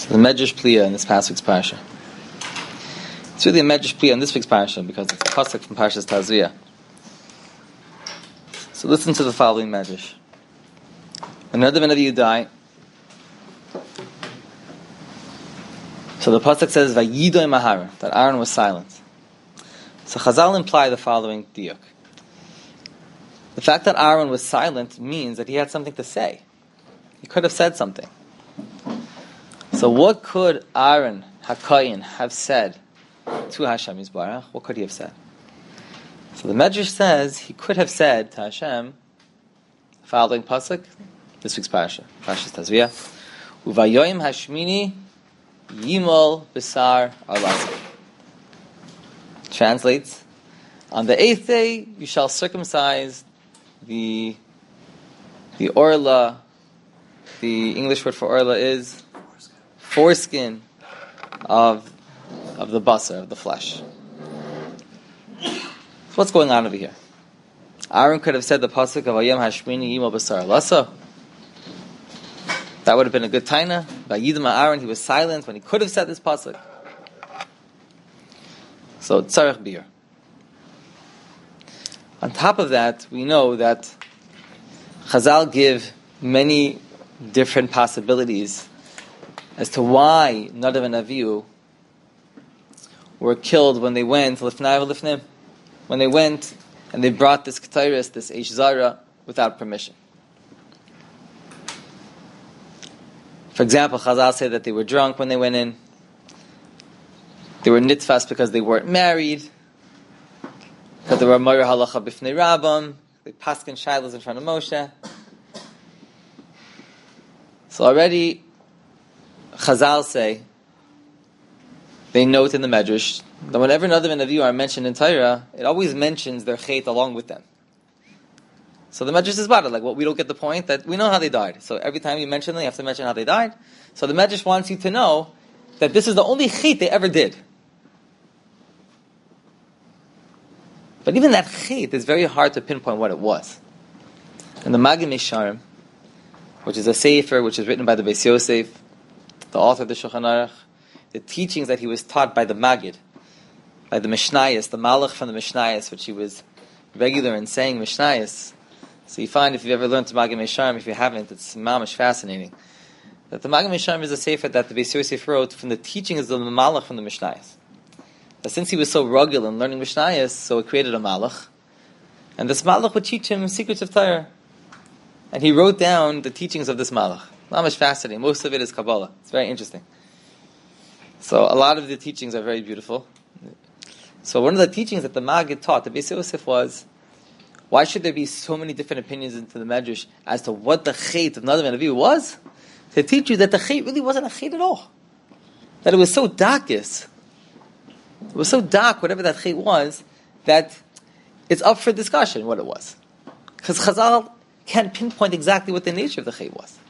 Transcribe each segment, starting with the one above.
The Medrash Pliya in this past week's parasha. It's really a Medrash Pliya in this week's parasha because it's a pasuk from Parshas Tazria. So listen to the following Medrash. When Nadav and Avihu die, so the pasuk says Vayidoy Mahara, that Aaron was silent. So Chazal imply the following diuk. The fact that Aaron was silent means that he had something to say. He could have said something. So what could Aaron HaKoyin have said to Hashem Yisbarach? What could he have said? So the Medrash says he could have said to Hashem the following pasuk, this week's parasha, Parshas Tazria, Uvayoyim Hashmini Yimol Besar Arlasa. Translates, on the 8th day you shall circumcise the orla. The English word for orla is foreskin of the basar, of the flesh. So what's going on over here? Aaron could have said the pasuk of Ayam Hashmini Yimol Basar Lasa. That would have been a good taina. By Yidma Aaron, he was silent when he could have said this pasuk. So tzarech bir. On top of that, we know that Chazal give many different possibilities as to why Nadav and Avihu were killed when they went Lifnai Lifnim, when they went and they brought this Ketairis, this Eish Zara, without permission. For example, Chazal say that they were drunk when they went in. They were nitfas because they weren't married, because they were Moyer Halacha Bifnei Rabbam, they paskin shilas in front of Moshe. So already, Chazal say, they note in the Medrash, that whenever Nadav and Avihu are mentioned in Torah, it always mentions their chait along with them. So the Medrash is about it, like, well, we don't get the point that we know how they died. So every time you mention them, you have to mention how they died. So the Medrash wants you to know that this is the only chait they ever did. But even that chait is very hard to pinpoint what it was. And the Magid Mesharim, which is a sefer which is written by the Beis Yosef, the author of the Shulchan Aruch, the teachings that he was taught by the Magid, by the Mishnayos, the Malach from the Mishnayos, which he was regular in saying Mishnayos. So you find, if you've ever learned the Magid Mesharim, if you haven't, it's mamish fascinating. That the Magid Mesharim is a sefer that the Beis Yosef wrote from the teachings of the Malach from the Mishnayos. But since he was so rugged in learning Mishnayos, so it created a Malach. And this Malach would teach him secrets of Torah. And he wrote down the teachings of this Malach. Mamish fascinating. Most of it is Kabbalah. It's very interesting. So a lot of the teachings are very beautiful. So one of the teachings that the Magid taught, the Beis Yosef, was, why should there be so many different opinions into the Medrash as to what the chait of Nadav and Avihu was? To teach you that the chait really wasn't a chait at all. That it was so darkest. It was so dark, whatever that chait was, that it's up for discussion what it was. Because Chazal can't pinpoint exactly what the nature of the chait was.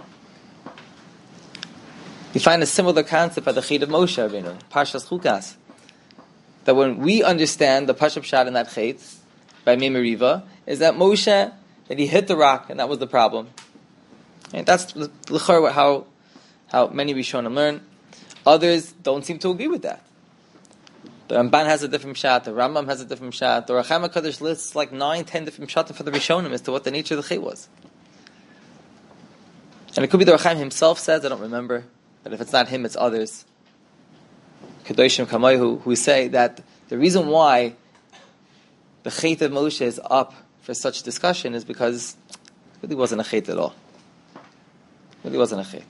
You find a similar concept by the chait of Moshe Rabbeinu, Parshas Chukas, that when we understand the Pashup Shad in that chait, by Memeriva, is that Moshe, that he hit the rock, and that was the problem. And that's how many Rishonim learn. Others don't seem to agree with that. The Ramban has a different pshat, the Rambam has a different pshat, the Racham HaKadosh lists like 9-10 different pshatim for the Rishonim as to what the nature of the chait was. And it could be the Racham himself says, I don't remember, but if it's not him, it's others. Kedoshim Kamoy, who say that the reason why the chait of Moshe is up for such discussion is because it really wasn't a chait at all. It really wasn't a chait.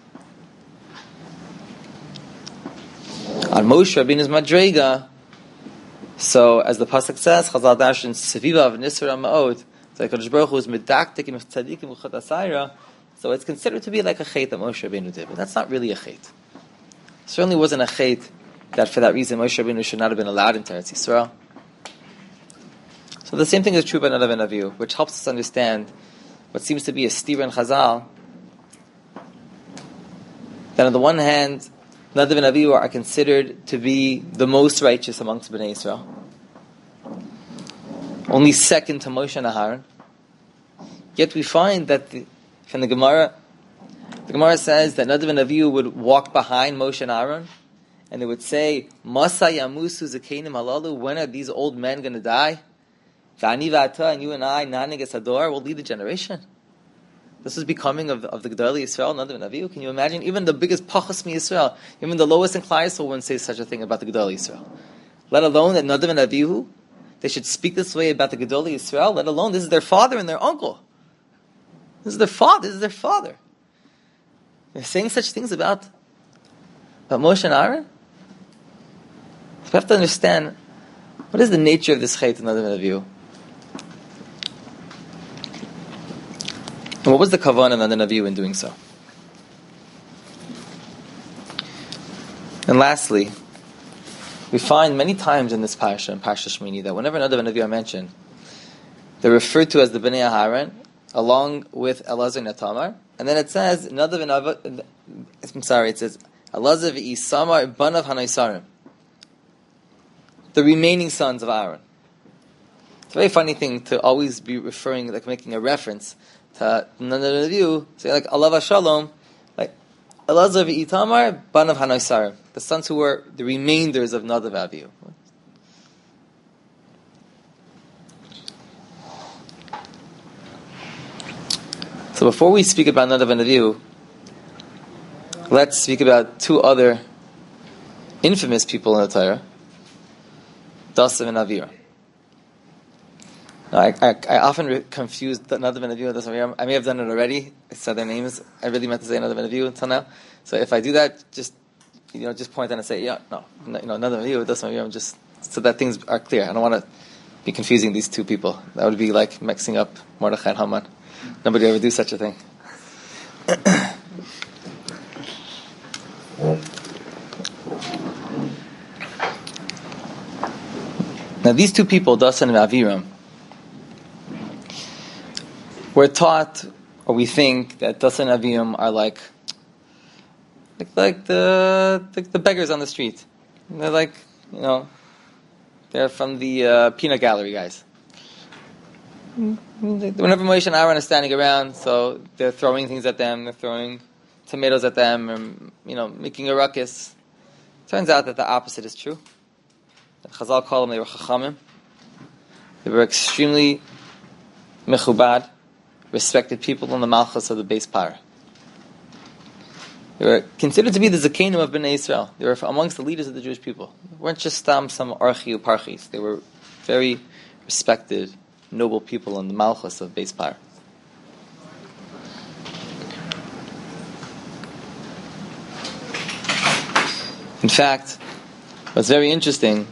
On Moshe Rabbeinu's Madrega, so as the pasuk says, Chazal Darshan Seviva of Nisra Ma'od, so HaKadosh Baruch Hu is medaktik of tzadikim v'chot asayra, so it's considered to be like a chait that Moshe Rabbeinu did, but that's not really a chait. It certainly wasn't a chait that for that reason Moshe Rabbeinu should not have been allowed into Eretz Yisrael. So the same thing is true by Nadav and Avihu, which helps us understand what seems to be a stira in Chazal, that on the one hand, Nadav and Avihu are considered to be the most righteous amongst Bnei Israel, only second to Moshe and Aharon. Yet we find that from the Gemara, The Gemara says that Nadav and Avihu would walk behind Moshe and Aaron, and they would say, Masa yamusu zakenim halalu, when are these old men going to die? V'ani v'ata, and you and I, Nanig Esador, will lead the generation. This is becoming of the Gedolei Yisrael, Nadav and Avihu. Can you imagine? Even the biggest Pachas Mi Yisrael, even the lowest in Klal Yisrael wouldn't say such a thing about the Gedolei Yisrael. Let alone that Nadav and Avihu, they should speak this way about the Gedolei Yisrael, let alone this is their father and their uncle. This is their father. They're saying such things about Moshe and Aaron. So we have to understand, what is the nature of this Chet in Nadav and Avihu? And what was the kavanah of Nadav and Avihu in doing so? And lastly, we find many times in this parasha, in Parsha Shmini, that whenever Nadav and Avihu are mentioned, they're referred to as the Bnei Aharon, along with Elazar and Tamar. And then it says, Nadav and Avihu, it says, Elazar v'Isamar banav hanaisarim, the remaining sons of Aaron. It's a very funny thing to always be referring, like making a reference to Nadav and Avihu, say like Alav Shalom, like Elazar v'Itamar banav hanaisarim, the sons who were the remainders of Nadav and Avihu. So before we speak about Nadav and Avihu, let's speak about two other infamous people in the Torah, Dasan and Aviram. Now, I often confuse Nadav and Avihu with Dasan and Aviram. I may have done it already. I said their names. I really meant to say Nadav and Avihu until now. So if I do that, just point out and say, Nadav and Avihu, Dasan and Aviram, just so that things are clear. I don't want to be confusing these two people. That would be like mixing up Mordechai and Haman. Nobody ever do such a thing. Now these two people, Dasan and Aviram, we're taught, or we think, that Dasan and Aviram are like the beggars on the street. They're like, they're from the peanut gallery guys. Whenever Moshe and Aaron are standing around, so they're throwing things at them, they're throwing tomatoes at them, or, making a ruckus. Turns out that the opposite is true. Chazal call them, they were chachamim. They were extremely mechubad, respected people in the malchus of the base power. They were considered to be the zakenim of Bnei Israel. They were amongst the leaders of the Jewish people. They weren't just some archi uparchis. They were very respected, noble people in the malchus of base power. In fact, what's very interesting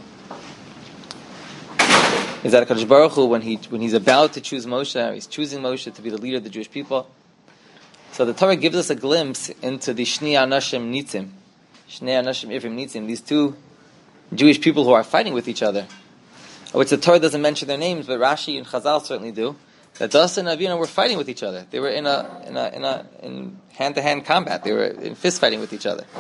is that HaKadosh Baruch Hu, when he's about to choose Moshe, he's choosing Moshe to be the leader of the Jewish people. So the Torah gives us a glimpse into the Shnei Anashim Nitzim, these two Jewish people who are fighting with each other, which the Torah doesn't mention their names, but Rashi and Chazal certainly do. That Dasan and Aviram were fighting with each other. They were in hand-to-hand combat. They were in fist fighting with each other.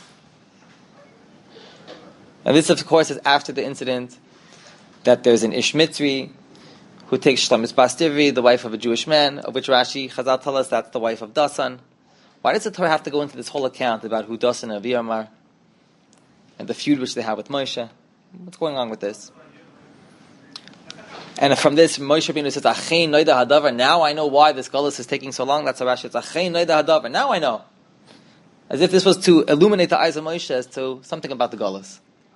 And this, of course, is after the incident that there's an Ish Mitzri who takes Shlomis Bas Divri, the wife of a Jewish man, of which Rashi, Chazal tell us that's the wife of Dasan. Why does the Torah have to go into this whole account about who Dasan and Aviram are and the feud which they have with Moshe? What's going on with this? And from this, Moshe Rabbeinu says, Achein noida hadavar. Now I know why this galus is taking so long. That's how Rashi says, Achein noida hadavar. Now I know. As if this was to illuminate the eyes of Moshe as to something about the galus.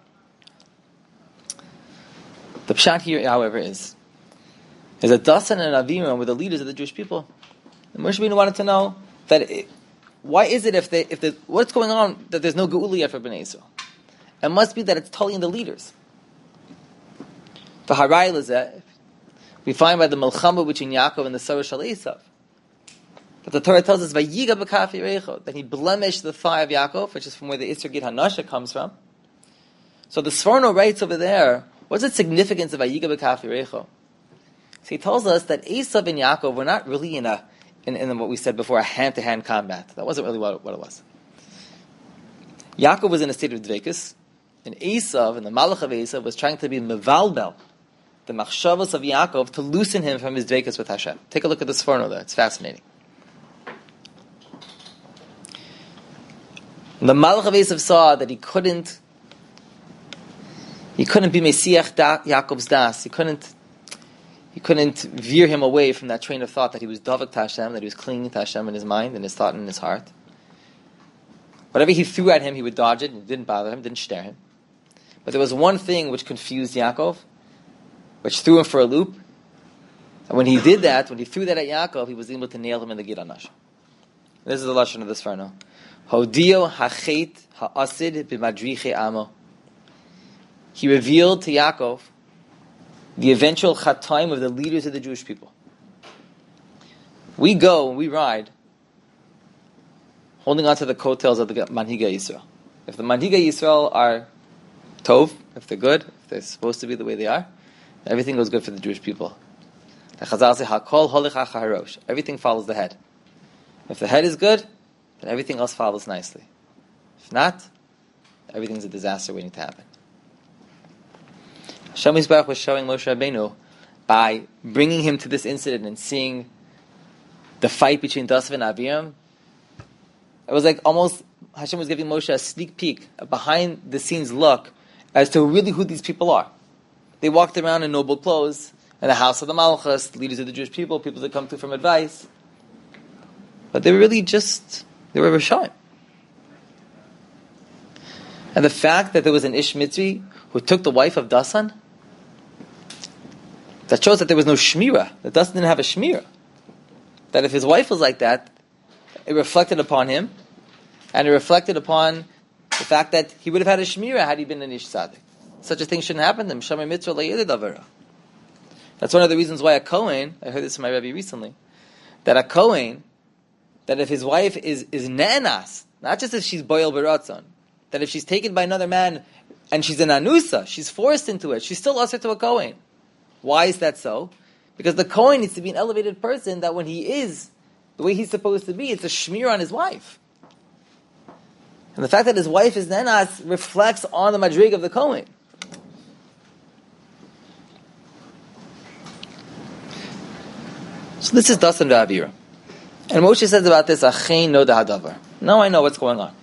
The pshat here, however, is that Dasan and Aviram were the leaders of the Jewish people. And Moshe Rabbeinu wanted to know that why is it what's going on that there's no geula yet for Bnei Israel? It must be that it's telling the leaders. The Harai Lezeh, we find by the Melchama between Yaakov and the Sarah Shal Esav, that the Torah tells us Vayiga b'kafi reicho, that he blemished the thigh of Yaakov, which is from where the Isser Gid Hanasha comes from. So the Sforno writes over there, what's the significance of Vayiga b'kafi reicho? So he tells us that Esav and Yaakov were not really in what we said before, a hand-to-hand combat. That wasn't really what it was. Yaakov was in a state of dveikus, and Esav, and the Malach of Esav, was trying to be mevalbel, the machshavos of Yaakov, to loosen him from his dveikus with Hashem. Take a look at the Sforno there; it's fascinating. And the Malach of Esav saw that he couldn't be Mesiach Yaakov's das. He couldn't veer him away from that train of thought that he was Davak to Hashem, that he was clinging to Hashem in his mind, in his thought, and in his heart. Whatever he threw at him, he would dodge it, and it didn't bother him, didn't stare him. But there was one thing which confused Yaakov, which threw him for a loop. And when he did that, when he threw that at Yaakov, he was able to nail him in the Gid Anash. This is the lashon of this Farno. Hodio hachet ha'asid b'madriche amo. He revealed to Yaakov the eventual chataim of the leaders of the Jewish people. We go and we ride, holding on to the coattails of the Manhiga Yisrael. If the Manhiga Yisrael are tov, if they're good, if they're supposed to be the way they are, everything goes good for the Jewish people. The Chazal say, Hakol holich acharosh. Everything follows the head. If the head is good, then everything else follows nicely. If not, everything's a disaster waiting to happen. Hashem Yisbarach was showing Moshe Rabbeinu by bringing him to this incident and seeing the fight between Dasav and Aviram. It was like almost Hashem was giving Moshe a sneak peek, a behind-the-scenes look as to really who these people are. They walked around in noble clothes in the house of the Malchus, leaders of the Jewish people that come to from advice. But they were really they were Rishayim. And the fact that there was an Ish Mitzri who took the wife of Dasan, that shows that there was no Shmira, that Dasan didn't have a Shmira. That if his wife was like that, it reflected upon him, and it reflected upon the fact that he would have had a Shmira had he been an Ish Tzaddik. Such a thing shouldn't happen to him. Shamay Mitzvah La'yedid Avera. That's one of the reasons why a Kohen, I heard this from my Rebbe recently, that a Kohen, that if his wife is ne'enas, not just if she's boil beratzon, that if she's taken by another man and she's an anusa, she's forced into it, she's still usher to a Kohen. Why is that so? Because the Kohen needs to be an elevated person that when he is the way he's supposed to be, it's a shmir on his wife. And the fact that his wife is ne'enas reflects on the madrig of the Kohen. So this is Dasan ve'Avira. And Moshe says about this, Achein no da'adavar. Now I know what's going on.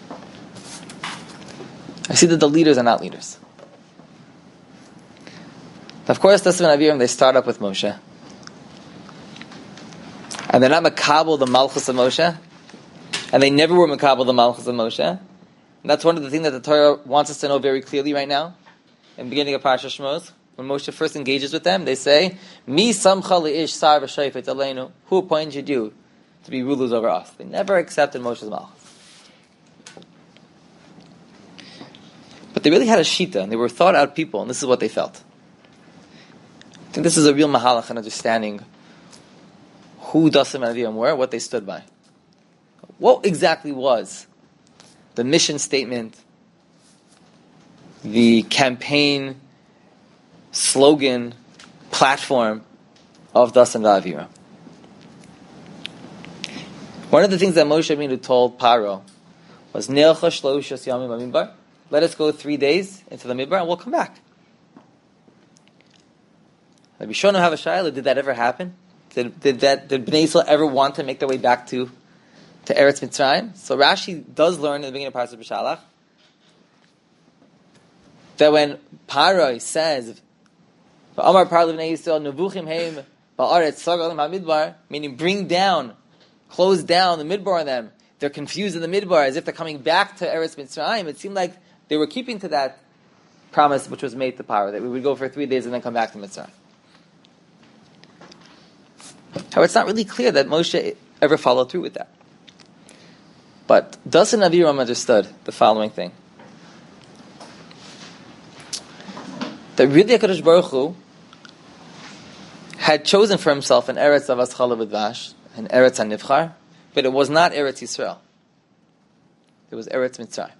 I see that the leaders are not leaders. Of course, Dasan and Aviram, they start up with Moshe. And they're not makabel the Malchus of Moshe. And they never were makabel the Malchus of Moshe. And that's one of the things that the Torah wants us to know very clearly right now. In the beginning of Parashat Shmos, when Moshe first engages with them, they say, Mi samcha le'ish sar v'shayfet aleinu. Who appointed you to be rulers over us? They never accepted Moshe's Malchus. But they really had a shita, and they were thought out people, and this is what they felt. I think this is a real mahalach in understanding who Dasan and Aviram were, what they stood by. What exactly was the mission statement, the campaign, slogan, platform of Dasan and Aviram? One of the things that Moshe Rabbeinu told Paro was, Ne'elcha shloshos yamim b'midbar. Let us go 3 days into the Midbar and we'll come back. Rabbi Shona have a shayla, did that ever happen? Did Bnei Yisrael ever want to make their way back to Eretz Mitzrayim? So Rashi does learn in the beginning of Parashat B'Shalach that when Paroi says, Amar Paroi Bnei Yisrael nevuchim heim ba'aretz sagal ha'midbar, meaning close down the Midbar on them. They're confused in the Midbar as if they're coming back to Eretz Mitzrayim. It seemed like they were keeping to that promise which was made to Paro, that we would go for 3 days and then come back to Mitzrayim. However, it's not really clear that Moshe ever followed through with that. But Dasan and Aviram understood the following thing. That really HaKadosh Baruch Hu had chosen for himself an Eretz Avas Chalav Udvash, an Eretz HaNivchar, but it was not Eretz Yisrael. It was Eretz Mitzrayim.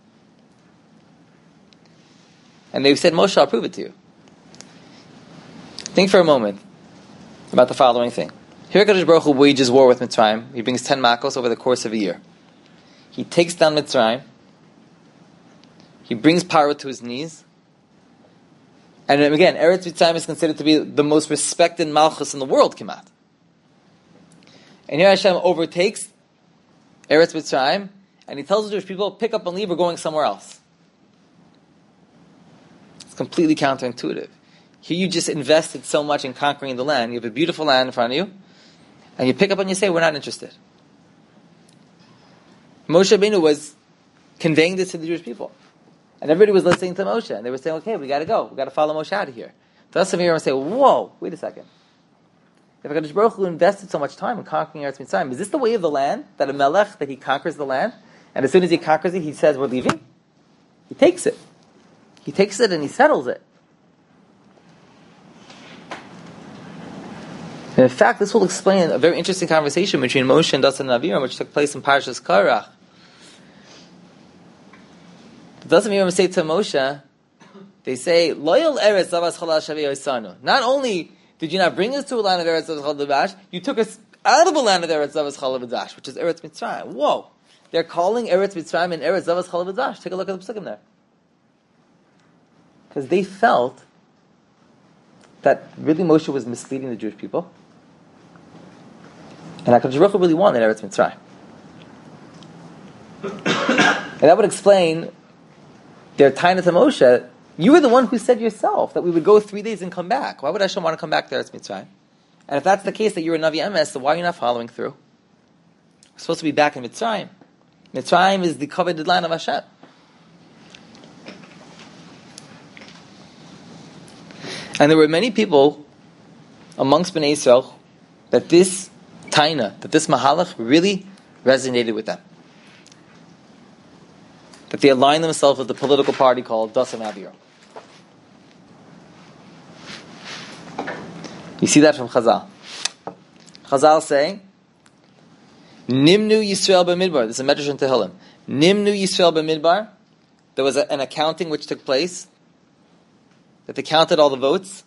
And they said, Moshe, I'll prove it to you. Think for a moment about the following thing. Here HaKadosh Baruch Hu wages war with Mitzrayim. He brings 10 makos over the course of a year. He takes down Mitzrayim. He brings Paro to his knees. And again, Eretz Mitzrayim is considered to be the most respected malchus in the world, Kimat. And here Hashem overtakes Eretz Mitzrayim and he tells the Jewish people, pick up and leave, we're going somewhere else. It's completely counterintuitive. Here you just invested so much in conquering the land. You have a beautiful land in front of you, and you pick up and you say, we're not interested. Moshe Rabbeinu was conveying this to the Jewish people. And everybody was listening to Moshe, and they were saying, okay, we got to go. We got to follow Moshe out of here. So us here and say, whoa, wait a second. If HaKadosh Baruch Hu invested so much time in conquering Eretz Mitzrayim, is this the way of the land, that a melech, that he conquers the land, and as soon as he conquers it, he says, we're leaving? He takes it. He takes it and he settles it. And in fact, this will explain a very interesting conversation between Moshe and Dasan and Aviram, which took place in Parshas Korach. Dasan and Aviram say to Moshe, they say, Loyal Eretz Zavas Chalal Shavei Osanu. Not only did you not bring us to a land of Eretz Zavas Chalal V'dash, you took us out of a land of Eretz Zavas Chalal V'dash, which is Eretz Mitzrayim. Whoa! They're calling Eretz Mitzrayim and Eretz Zavas Chalal V'dash. Take a look at the psukim there. Because they felt that really Moshe was misleading the Jewish people. And HaKadosh Baruch Hu really wanted Eretz Mitzrayim. And that would explain their taina to Moshe. You were the one who said yourself that we would go 3 days and come back. Why would Hashem want to come back to Eretz Mitzrayim? And if that's the case, that you're a Navi Emes, then why are you not following through? We're supposed to be back in Mitzrayim. Mitzrayim is the coveted land of Hashem. And there were many people amongst Bnei Yisrael that this taina, that this mahalach really resonated with them. That they aligned themselves with the political party called Dasan Aviram. You see that from Chazal. Chazal saying, Nimnu Yisrael b'midbar. This is a medrash in Tehillim. Nimnu Yisrael b'midbar. There was an accounting which took place. That they counted all the votes.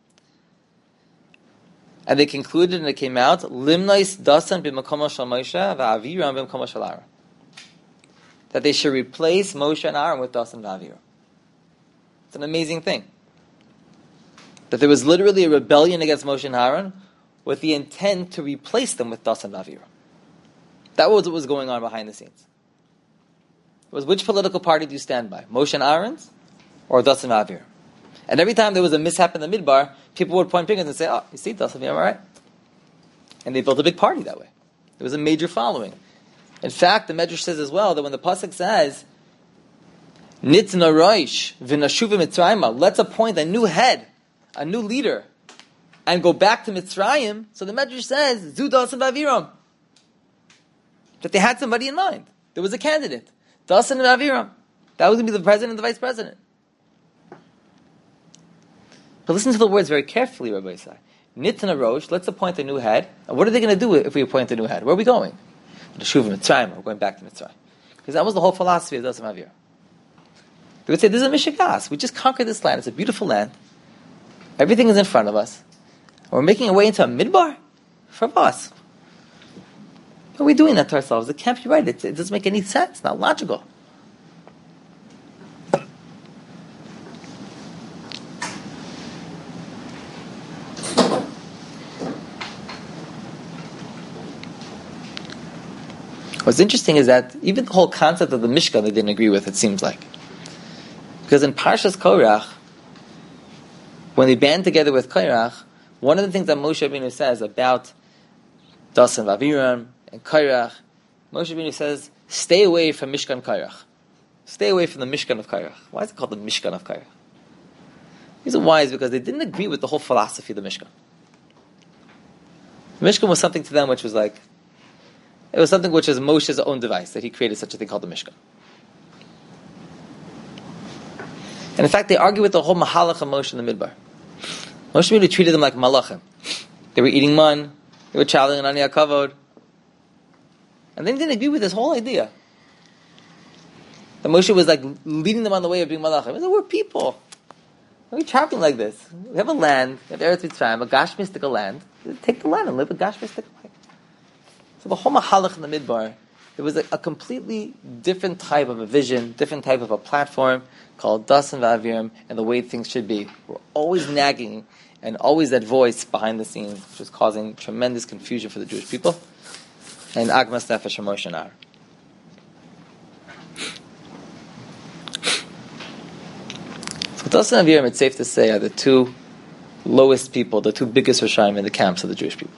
And they concluded, and it came out, Limnais Dasan b'makom shel Moshe v'Aviram b'makom shel Aaron. That they should replace Moshe and Aaron with Dasan and Aviram. It's an amazing thing. That there was literally a rebellion against Moshe and Aaron with the intent to replace them with Dasan and Aviram. That was what was going on behind the scenes. It was, which political party do you stand by? Moshe and Aaron's or Dasan and Aviram? And every time there was a mishap in the midbar, people would point fingers and say, oh, you see, Dasan and Aviram, all right? And they built a big party that way. There was a major following. In fact, the Medrash says as well that when the pasuk says, "Nitna Roish v'nashuva Mitzrayim," let's appoint a new head, a new leader, and go back to Mitzrayim. So the Medrash says, "Zu Dasan v'Aviram," that they had somebody in mind. There was a candidate, Dasan and Aviram. That was going to be the president and the vice president. But listen to the words very carefully, Rabbi Yisai. Nitna Roish, let's appoint a new head. And what are they going to do if we appoint a new head? Where are we going? The Shuv Mitzrayim, we're going back to Mitzrayim. Because that was the whole philosophy of Dasan Aviram. They would say, this is a Mishigas. We just conquered this land. It's a beautiful land. Everything is in front of us. And we're making our way into a midbar for us. Why are we doing that to ourselves? It can't be right. It doesn't make any sense. It's not logical. What's interesting is that even the whole concept of the Mishkan they didn't agree with, it seems like. Because in Parshas Korach, when they band together with Korach, one of the things that Moshe Rabbeinu says about Dasan v'Aviram and Korach, Moshe Rabbeinu says, stay away from Mishkan Korach. Stay away from the Mishkan of Korach. Why is it called the Mishkan of Korach? The reason why is because they didn't agree with the whole philosophy of the Mishkan. The Mishkan was something to them which was like, it was something which is Moshe's own device, that he created such a thing called the Mishkan. And in fact, they argue with the whole Mahalach of Moshe in the Midbar. Moshe really treated them like Malachim. They were eating man, they were traveling on Aniyah Kavod. And they didn't agree with this whole idea. That Moshe was like leading them on the way of being Malachim. He said, we're people. Why are we traveling like this? We have a land, we have Eretz Mitzrayim, a Gash mystical land. Take the land and live a Gash mystical life. So the whole Mahalach in the Midbar, there was a completely different type of a vision, different type of a platform called Dasan v'Aviram and the way things should be. We're always nagging and always that voice behind the scenes, which was causing tremendous confusion for the Jewish people. And Agmas Nefesh Moshe and Aaron. The Dasan Aviram, it's safe to say, are the two lowest people, the two biggest Rishayim in the camps of the Jewish people.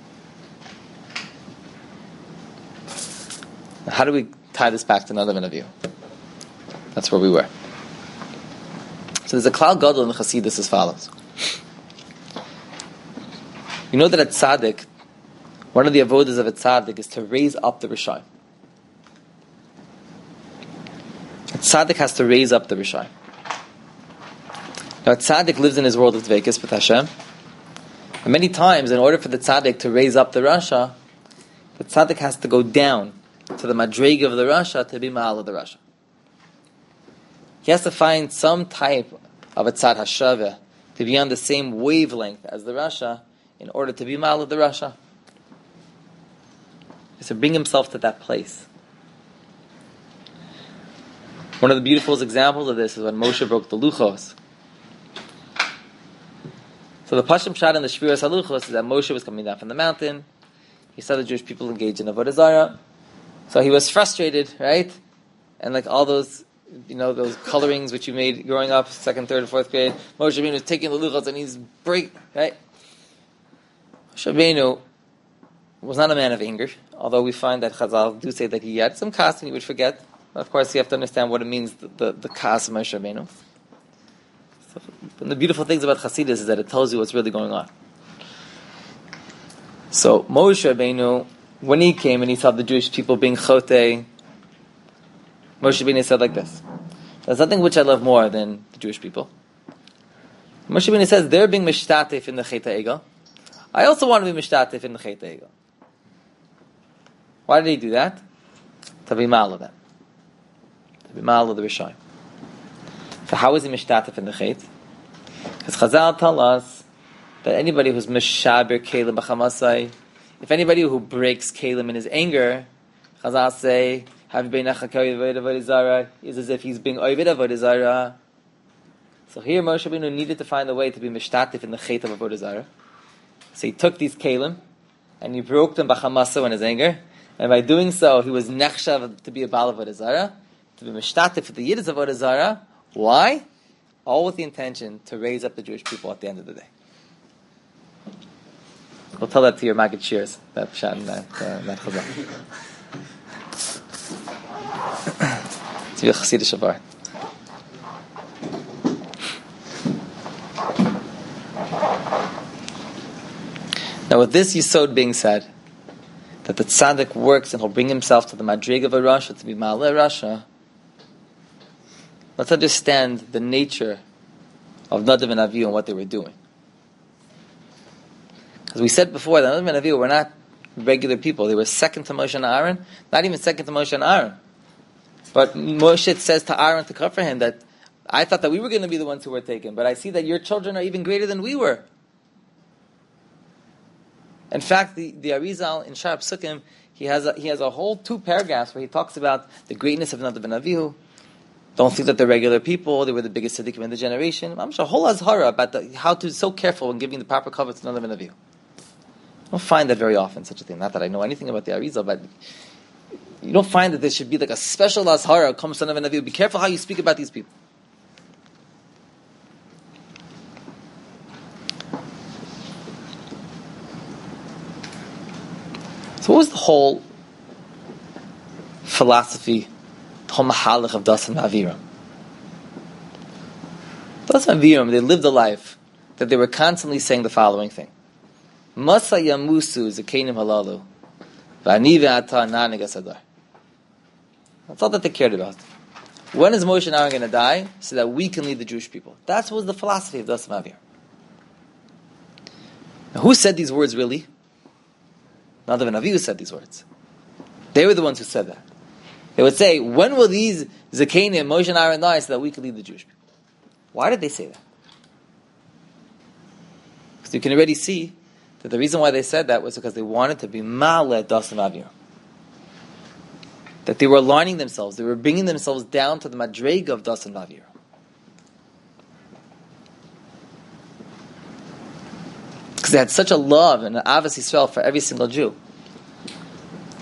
Now, how do we tie this back to Nadav and Avihu? That's where we were. So there's a Klal Gadol in the Chassidus as follows. You know that at Tzaddik, one of the avodas of a Tzaddik is to raise up the Rishayim. A Tzaddik has to raise up the Rishayim. Now, a Tzaddik lives in his world of Dveikus with Hashem. And many times, in order for the Tzaddik to raise up the Rasha, the Tzaddik has to go down to the Madrega of the Rasha to be Ma'al of the Rasha. He has to find some type of a Tzad Hashaveh to be on the same wavelength as the Rasha in order to be Ma'al of the Rasha. He has to bring himself to that place. One of the beautiful examples of this is when Moshe broke the Luchos. So the Pashim Shad in the Shviras HaLuchos is that Moshe was coming down from the mountain. He saw the Jewish people engaged in Avodah Zarah. So he was frustrated, right? And like all those, those colorings which you made growing up, 2nd, 3rd, 4th grade, Moshe Rabbeinu is taking the Luchos and he's right? Moshe Rabbeinu was not a man of anger, although we find that Chazal do say that he had some kas and he would forget. Of course, you have to understand what it means, the kas of Moshe Rabbeinu. So, one of the beautiful things about Chassidus is that it tells you what's really going on. So Moshe Rabbeinu, when he came and he saw the Jewish people being chotei, Moshe Rabbeinu said like this: "There's nothing which I love more than the Jewish people." Moshe Rabbeinu says they're being mishtatef in the Chet HaEgel. I also want to be mishtatef in the Chet HaEgel. Why did he do that? To be ma'al of them. To be ma'al of the Rishayim. So how is he mishtatef in the Chet? Because Chazal tell us that anybody who's mishaber kelim b'chamasai, if anybody who breaks kelim in his anger, Chazal say, is as if he's being oived avodah zarah. So here Moshe Rabbeinu needed to find a way to be mishtatef in the Chet of avodah zarah. So he took these kelim and he broke them b'chamasai in his anger, and by doing so he was nechshav to be a baal avodah zarah, to be mishtatef for the yiddish avodah zarah. Why? All with the intention to raise up the Jewish people at the end of the day. We'll tell that to your Maggid Shirs, that Pshat and that Chazal. It's your Chassidish Shavar. Now with this Yisod being said, that the Tzaddik works and he'll bring himself to the Madrig of a Rasha, to be Ma'aleh Rasha, let's understand the nature of Nadav and Avihu and what they were doing. As we said before, the Nadav and Avihu were not regular people. They were second to Moshe and Aaron, not even second to Moshe and Aaron. But Moshe says to Aaron to cover him that, I thought that we were going to be the ones who were taken, but I see that your children are even greater than we were. In fact, the Arizal in Shar Psukim, he has a whole 2 paragraphs where he talks about the greatness of Nadav and Avihu. Don't think that they're regular people. They were the biggest tzaddikim in the generation. I'm sure a whole azhara about how to be so careful when giving the proper cover to Nadav and Avihu. I don't find that very often, such a thing. Not that I know anything about the Arizal, but you don't find that there should be like a special azhara comes to Nadav and Avihu. Be careful how you speak about these people. So what was the whole philosophy, the whole mahalach of Dasan Aviram? Dasan Aviram, they lived a life that they were constantly saying the following thing: Masa yamusu zakenim halalu, v'ani ve'ata nanig asadar. That's all that they cared about. When is Moshe and Aaron going to die so that we can lead the Jewish people? That was the philosophy of Dasan Aviram. Now, who said these words really? Nadav and Avihu said these words. They were the ones who said that. They would say, when will these Zakenim, Moshe and Aaron die so that we can lead the Jewish people? Why did they say that? Because you can already see that the reason why they said that was because they wanted to be Ma'aleh Dasan Aviram. That they were aligning themselves, they were bringing themselves down to the Madrega of Dasan Aviram. Because they had such a love and an Avas Yisrael for every single Jew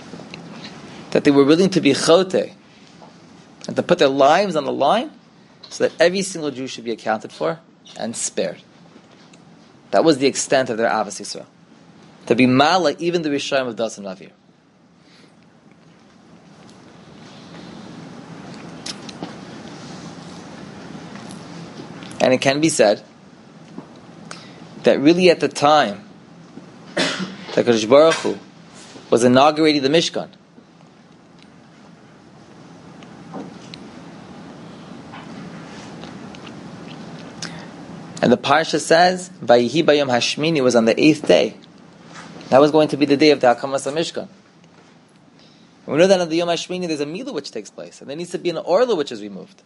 that they were willing to be choteh and to put their lives on the line so that every single Jew should be accounted for and spared. That was the extent of their Avos Yisrael. To be mala even the Rishayim of Das and Avir. And it can be said that really at the time that Kadosh Baruch Hu was inaugurating the Mishkan, and the Parsha says, Vayihi Bayom Hashmini was on the 8th day. That was going to be the day of the Hakamas HaMishkan. And we know that on the Yom Hashmini there's a Milah which takes place, and there needs to be an Orla which is removed.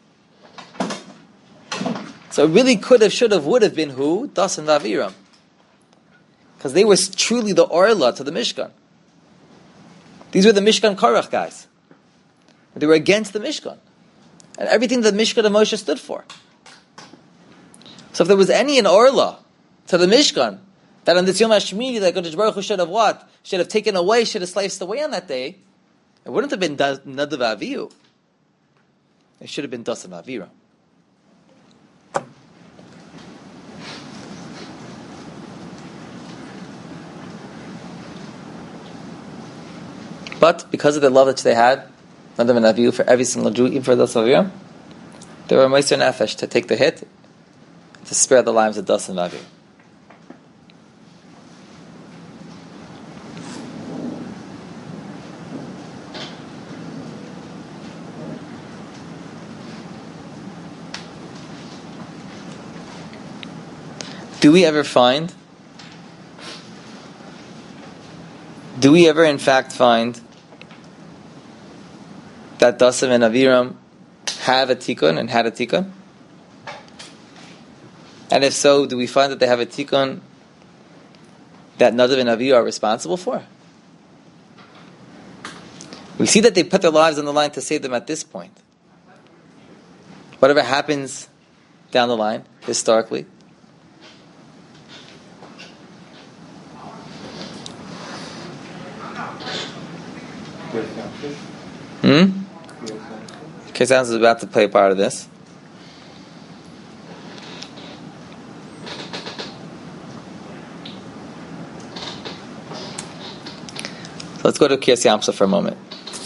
So it really could have, should have, would have been who? Das and Aviram. Because they were truly the Orla to the Mishkan. These were the Mishkan Korach guys. They were against the Mishkan. And everything that the Mishkan of Moshe stood for. So if there was any an Orla to the Mishkan, that on this Yom HaShmini, that Kadosh Baruch Hu should have what? Should have taken away, should have sliced away on that day, it wouldn't have been Nadav Avihu. It should have been Das and Aviram. But because of the love that they had, Nadav and Avihu, for every single Jew, even for Das and Aviram, they were Meiser Nefesh to take the hit, to spare the lives of Das and Aviram. Do we ever in fact find that Dasim and Aviram have a tikkun and had a tikkun? And if so, do we find that they have a tikkun that Nadav and Avihu are responsible for? We see that they put their lives on the line to save them at this point. Whatever happens down the line, historically, Kesan is about to play a part of this. So let's go to Kriyas Yamsuf for a moment.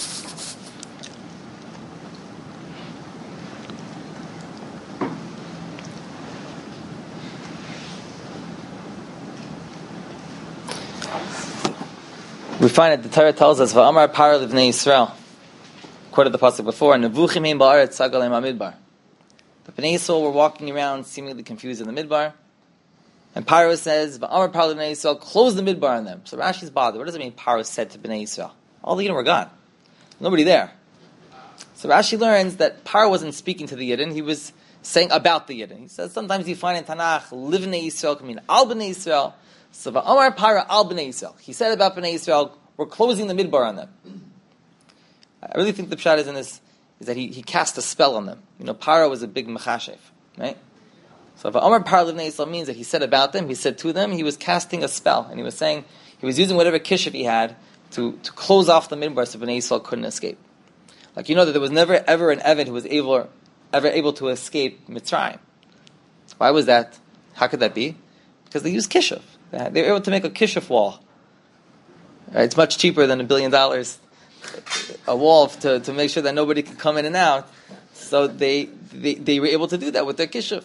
We find that the Torah tells us, "Va'amar Paro livnei Yisrael." Quoted the pasuk before, "Nevuchim heim ba'aretz sagal heim hamidbar." The Bnei Yisrael were walking around, seemingly confused in the midbar, and Paro says, "Va'amar Paro livnei Yisrael," close the midbar on them. So Rashi's bothered. What does it mean? Paro said to Bnei Yisrael, all the Yidden were gone, nobody there. So Rashi learns that Paro wasn't speaking to the Yidden; he was saying about the Yidden. He says sometimes you find in Tanakh, "Livnei Yisrael" can mean al Bnei Yisrael. So Va'amar Paro al Bnei Yisrael. He said about Bnei Yisrael, we're closing the midbar on them. I really think the pshat is in this, is that he cast a spell on them. You know, Paro was a big mechashev, right? So Va'amar Paro Livnei Yisrael means that he said about them, he said to them, he was casting a spell, and he was saying, he was using whatever kishiv he had to close off the midbar so Bnei Yisrael couldn't escape. Like, you know that there was never ever an Eved who was ever able to escape Mitzrayim. Why was that? How could that be? Because they used kishiv. They were able to make a kishiv wall. Right? It's much cheaper than $1 billion, a wall to make sure that nobody could come in and out. So they were able to do that with their kishiv.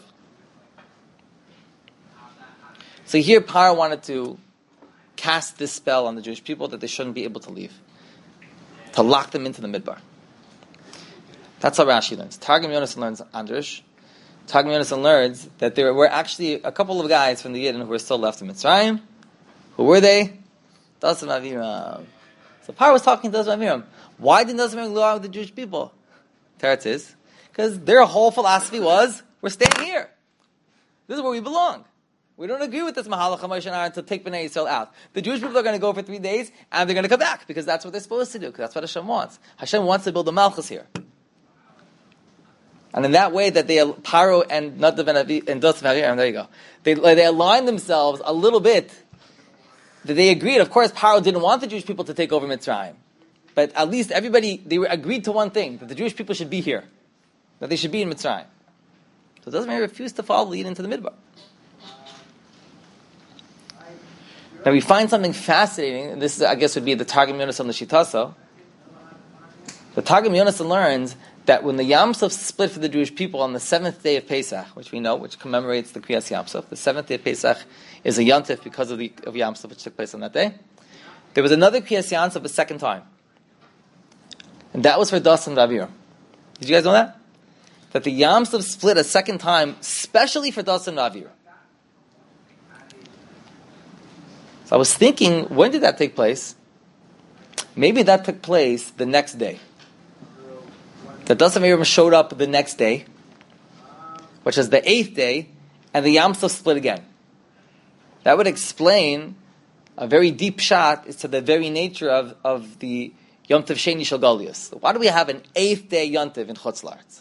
So here Paro wanted to cast this spell on the Jewish people that they shouldn't be able to leave, to lock them into the midbar. That's how Rashi learns. Targum Yonasan learns Andrish. Targum Yonasan learns that there were actually a couple of guys from the Yidden who were still left in Mitzrayim. Who were they? Das and Aviram. So Paro was talking to Das and Aviram. Why didn't Das and Aviram go out with the Jewish people? Teretz is because their whole philosophy was, we're staying here. This is where we belong. We don't agree with this Mahalach HaMoshe and Aaron to take Bnei Yisrael out. The Jewish people are going to go for 3 days and they're going to come back because that's what they're supposed to do, because that's what Hashem wants. Hashem wants to build a Malchus here. And in that way that Paro and Nadav and Das and Aviram, there you go. They aligned themselves a little bit. That they agreed. Of course, Paro didn't want the Jewish people to take over Mitzrayim. But at least everybody, they agreed to one thing, that the Jewish people should be here. That they should be in Mitzrayim. So it doesn't mean he refused to follow the Yid into the Midbar. Now we find something fascinating, and this, I guess, would be the Targum Yonasan L'Shitasa. The Targum Yonasan learns that when the Yam Suf split for the Jewish people on the 7th day of Pesach, which we know, which commemorates the Kriyas Yam Suf, the 7th day of Pesach is a Yontif because of Yam Suf, which took place on that day. There was another Kriyas Yam Suf a second time. And that was for Das and Ravir. Did you guys know that? That the Yam Suf split a second time, specially for Das and Ravir. So I was thinking, when did that take place? Maybe that took place the next day. The Das and Ravir showed up the next day, which is the 8th day, and the Yam Suf split again. That would explain a very deep shot as to the very nature of the Yom Tov Sheni Shel Galius. Why do we have an 8th day Yom Tov in Chutz La'aretz?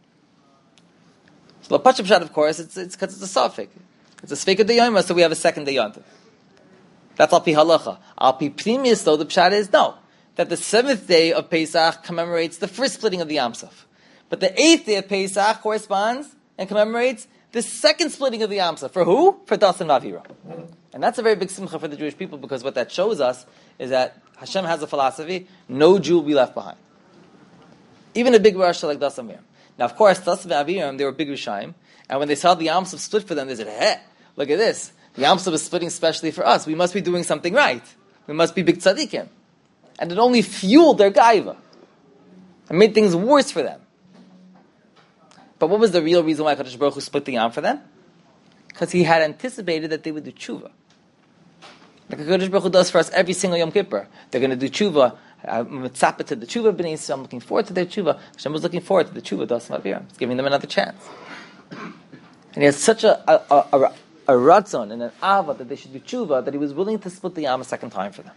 So the Pashab Shad, of course, it's because it's a Safek. It's a Sfeik of the Yom, so we have a 2nd day Yom Tov. That's Al Pi Halacha. Al Pi Pnimius, though, the Pshat is no. That the 7th day of Pesach commemorates the first splitting of the Yam Suf. But the 8th day of Pesach corresponds and commemorates the second splitting of the Yam Suf. For who? For Das and Ravira. And that's a very big simcha for the Jewish people, because what that shows us is that Hashem has a philosophy, no Jew will be left behind. Even a big Rasha like Das and Aviram. Now, of course, Das and Aviram, they were big Rishayim, and when they saw the Yam Suf split for them, they said, hey, look at this. The Yam Suf is splitting specially for us. We must be doing something right. We must be big tzaddikim. And it only fueled their gaiva. And made things worse for them. But what was the real reason why Kadosh Baruch Hu split the Yam for them? Because he had anticipated that they would do tshuva. Like Kadosh Baruch Hu does for us every single Yom Kippur. They're going to do tshuva. Mitzapah to the tshuva b'nei Yisrael. I'm looking forward to their tshuva. Hashem was looking forward to the tshuva Das Maviram. He's giving them another chance. And he has such a ratzon and an ava that they should do tshuva that he was willing to split the Yam a second time for them.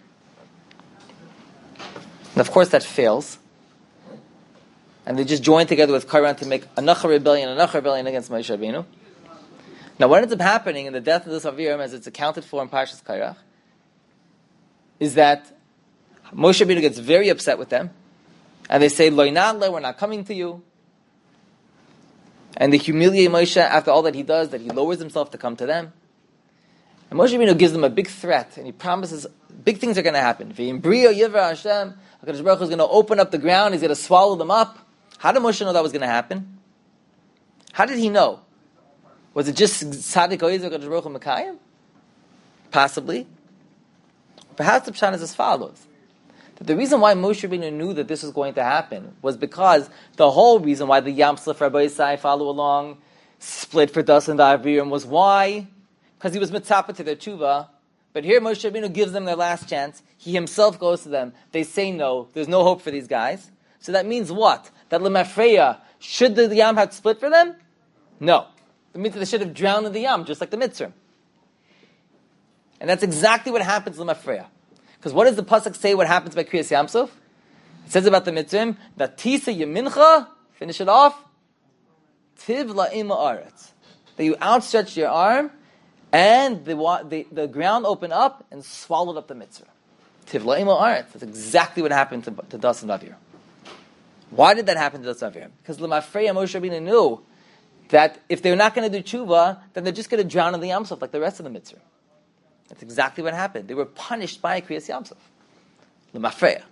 And of course that fails. And they just join together with Kairan to make another rebellion against Moshe Rabbeinu. Now what ends up happening in the death of this Aviram, as it's accounted for in Parshas Kairach, is that Moshe Rabbeinu gets very upset with them, and they say, Lo Yinadle, we're not coming to you. And they humiliate Moshe after all that he does, that he lowers himself to come to them. And Moshe Rabbeinu gives them a big threat, and he promises big things are going to happen. V'imbriyo yivra Hashem, HaKadosh Baruch Hu is going to open up the ground, he's going to swallow them up. How did Moshe know that was going to happen? How did he know? Was it just Tzaddik Oizer HaKadosh Baruch Hu Mekayim? Possibly. Perhaps the pshat is as follows. That the reason why Moshe Rabbeinu knew that this was going to happen was because the whole reason why the Yam Suf Rabbi Yisai follow along, split for Das and Aviram, was why? Because he was mitzapah to their tshuva. But here Moshe Rabbeinu gives them their last chance. He himself goes to them. They say no. There's no hope for these guys. So that means what? That Lemafreya, should the Yam have split for them? No. It means that they should have drowned in the Yam, just like the Mitzrim. And that's exactly what happens to Lemafreya. Because what does the Pasuk say what happens by Kriyas Yam Suf? It says about the Mitzrim, that Tisa Yemincha, finish it off, Tiv La'im Ha'aretz. That you outstretched your arm, and the ground opened up and swallowed up the Mitzvah. Tiv La'im Ha'aretz. That's exactly what happened to Das and Aviram. Why did that happen to Das and Aviram? Because Lemafreya Moshe Rabbeinu knew that if they're not going to do tshuva, then they're just going to drown in the Yam Suf like the rest of the Mitzvah. That's exactly what happened. They were punished by Kriyas Yam Suf. Lemafreya.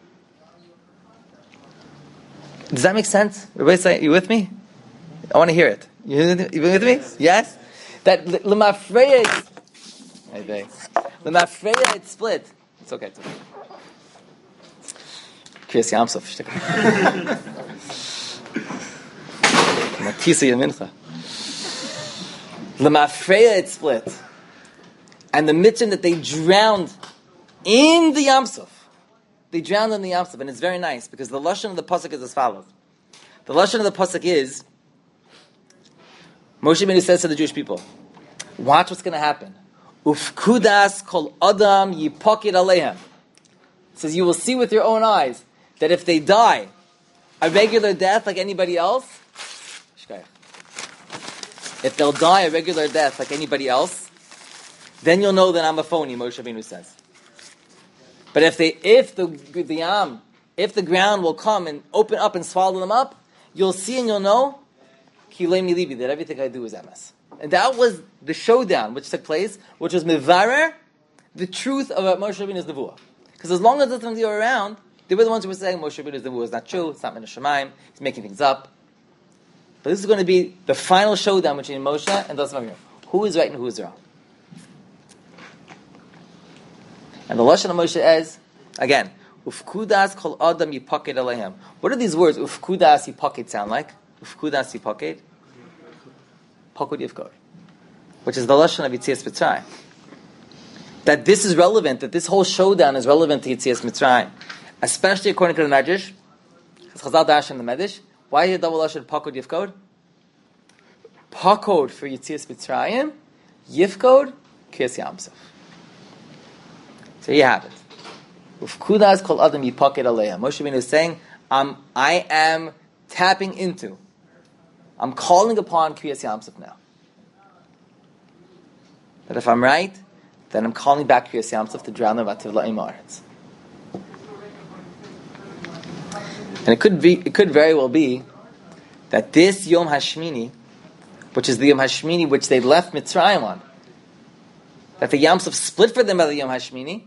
Does that make sense? Everybody say, you with me? I want to hear it. You with me? Yes? That Lemafreya, Lemafreya it split. It's okay. Kriyas Yam Suf. Matisa Yamincha. Lemafreya it split. And the mitzvah that they drowned in the Yam Suf. They drowned in the Yam Suf. And it's very nice because the lashon of the pasuk is as follows. The lashon of the pasuk is, Moshe Rabbeinu says to the Jewish people, watch what's going to happen. Ufkudas kol adam yipokid alehem. It says you will see with your own eyes that if they die a regular death like anybody else, if they'll die a regular death like anybody else, then you'll know that I'm a phony, Moshe Rabbeinu says. But if the ground will come and open up and swallow them up, you'll see and you'll know, Kilemi Libi, that everything I do is emes. And that was the showdown which took place, which was Mivarer, the truth of Moshe Rabbeinu's Nevuah. Because as long as the Tzimtzum were around, they were the ones who were saying Moshe Rabbeinu's Nevuah is not true, it's not Min HaShamayim, he's making things up. But this is going to be the final showdown between Moshe and Dasan Aviram. Who is right and who is wrong? And the Lashon of Moshe is, again, Ufkudas kol adam yipaket alehem. What do these words, Ufkudas yipaket, sound like? Ufkudas yipaket? Pakod yifkod. Which is the Lashon of Yitzias Mitzrayim. That this is relevant, that this whole showdown is relevant to Yitzias Mitzrayim. Especially according to the Medrash. Chazal Dash and the Medrash. Why is double Lashon Pakod Yifkod? Pakod for Yitzias Mitzrayim, Yifkod, Kriyas Yamsuf. So you have it. Ufkudas kol adam yipaket aleha. Moshe Rabbeinu is saying, I am tapping into, I'm calling upon Kriyas Yamsuf now. That if I'm right, then I'm calling back Kriyas Yamsuf to drown them at Tivla Imaretz. And it could very well be that this Yom Hashmini, which is the Yom Hashmini which they left Mitzrayim on, that the Yamsuf split for them by the Yom Hashmini,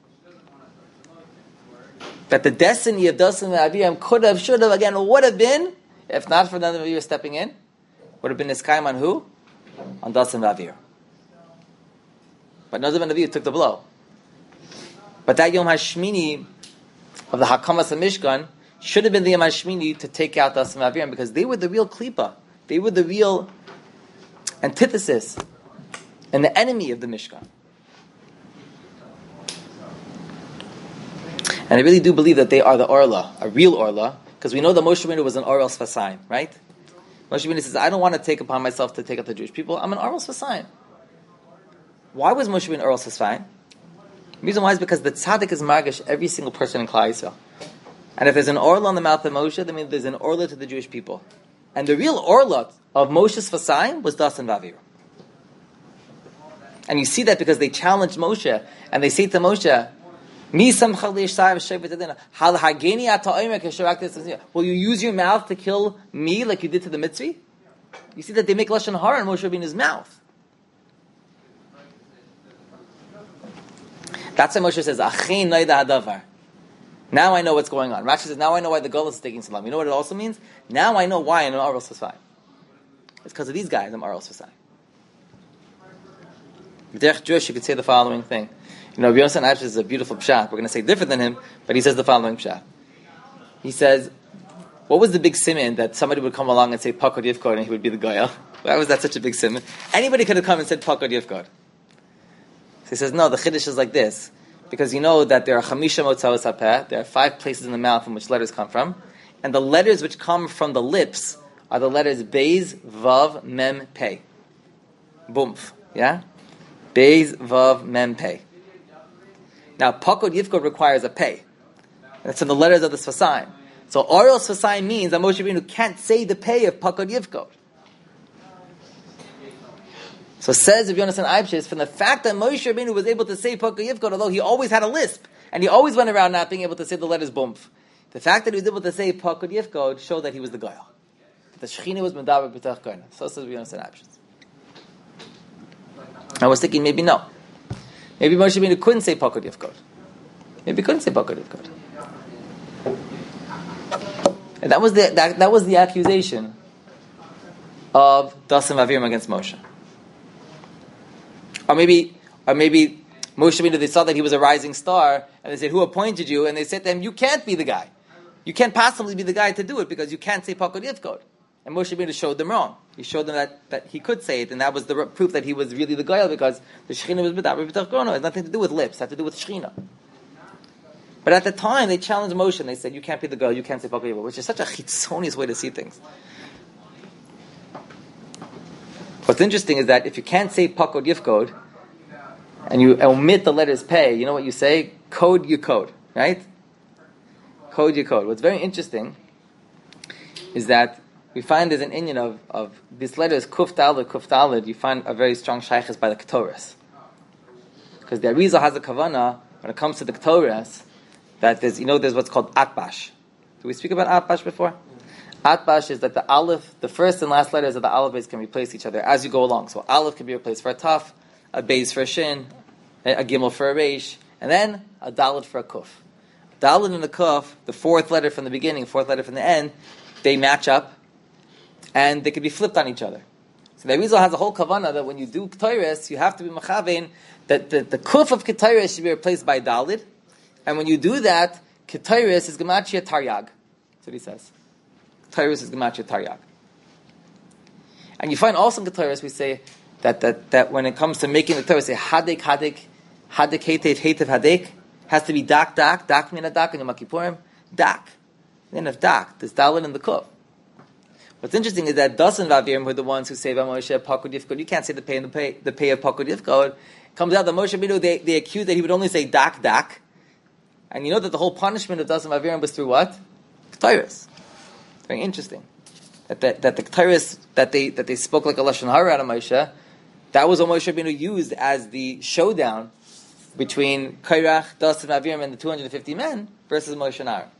that the destiny of Dasan and Aviram could have, should have, again, would have been, if not for none of you stepping in, would have been Niskayim on who? On Dasan and Aviram. But Nadav and Aviram took the blow. But that Yom Hashmini of the Hakamas and Mishkan should have been the Yom Hashmini to take out Dasan and Aviram, because they were the real klipa. They were the real antithesis and the enemy of the Mishkan. And I really do believe that they are the Orla, a real Orla, because we know that Moshe Rabbeinu was an Oral Sfasayim, right? Moshe Rabbeinu says, I don't want to take upon myself to take up the Jewish people. I'm an Oral Sfasayim. Why was Moshe Rabbeinu Oral Sfasayim? The reason why is because the tzaddik is margish every single person in Klal Yisrael. And if there's an Orla on the mouth of Moshe, that means there's an Orla to the Jewish people. And the real Orla of Moshe's Sfasayim was Dasan Vavir. And you see that because they challenged Moshe, and they say to Moshe, will you use your mouth to kill me like you did to the Mitzri? You see that they make Lashon Hara in Moshe Rabbeinu's mouth. That's why Moshe says, now I know what's going on. Rashi says, now I know why the Gullus is taking so long. You know what it also means? Now I know why I'm an Aral Sfasayim. It's because of these guys I'm Aral Sfasayim. Derech Jewish, you could say the following thing. You know, Rabbi Yonatan Eibesh is a beautiful pshat. We're going to say different than him, but he says the following pshat. He says, what was the big siman that somebody would come along and say Pakod Yifkod and he would be the Goyal? Why was that such a big siman? Anybody could have come and said Pakod Yifkod. So he says, no, the Chiddush is like this. Because you know that there are Chamisha Motzaos HaPeh, there are 5 places in the mouth from which letters come from, and the letters which come from the lips are the letters Beis, Vav, Mem, Pei. Bumf. Yeah? Beis, Vav, Mem, Pei. Now, Pakod Yifkod requires a pei. That's in the letters of the Sfasayim. So, Oral Sfasayim means that Moshe Rabbeinu can't say the pei of Pakod Yifkod. So, says Rabbi Yonatan Eibesh, from the fact that Moshe Rabbeinu was able to say Pakod Yifkod, although he always had a lisp, and he always went around not being able to say the letters Bumf, the fact that he was able to say Pakod Yifkod showed that he was the Goyal. The Shechina was Medaber B'tach Kohen. So says Rabbi Yonatan Eibesh. I was thinking, maybe no. Maybe Moshe Rabbeinu couldn't say Pakod Yifkod. Maybe he couldn't say Pakod Yifkod. And that was the accusation of Dasan Aviram against Moshe. Or maybe Moshe Rabbeinu, they saw that he was a rising star, and they said, who appointed you? And they said to him, you can't be the guy. You can't possibly be the guy to do it because you can't say Pakod Yifkod. And Moshe Rabbeinu showed them wrong. He showed them that he could say it, and that was the proof that he was really the Goyal, because the Shechina was B'daber B'tach Kohen. It has nothing to do with lips, it had to do with Shechina. But at the time, they challenged Moshe, and they said, you can't be the Goyal, you can't say Pakod Yifkod, which is such a chitzonious way to see things. What's interesting is that if you can't say Pakod Yifkod, and you omit the letters Pei, you know what you say? Code your code, right? Code your code. What's very interesting is that we find there's an inyan of these letters, Kuf Daled, you find a very strong shaykhis by the Ketores. Because the Arizal has a kavana, when it comes to the Ketores, that there's what's called Atbash. Did we speak about Atbash before? Atbash is that the aleph, the first and last letters of the aleph base can replace each other as you go along. So aleph can be replaced for a taf, a beis for a shin, a gimel for a reish, and then a dalet for a kuf. Dalet and the kuf, the fourth letter from the beginning, fourth letter from the end, they match up, and they can be flipped on each other. So the Arizal has a whole kavanah that when you do ketores, you have to be mechavein that the kuf of ketores should be replaced by dalet, and when you do that, ketores is gemachia taryag. That's what he says. Ketores is gemachia taryag. And you find also in ketores we say that when it comes to making the Torah, say hadek hetev hadek has to be dak mina dak in Yom Kippurim, dak. Then if dak, there's dalet in the kuf. What's interesting is that Das and Vavirim were the ones who say Moshe Pakud Yifkod. You can't say the pay of Pakud Yifkod. Comes out that Moshe Rabbeinu they accused that he would only say dak, and you know that the whole punishment of Das and Vavirim was through what? Ketores. Very interesting. That the Ketores that they spoke like a lashon hara out of Moshe. That was what Moshe Rabbeinu used as the showdown between Kairach, Das, and Aviram and the 250 men versus Moshe and Aaron.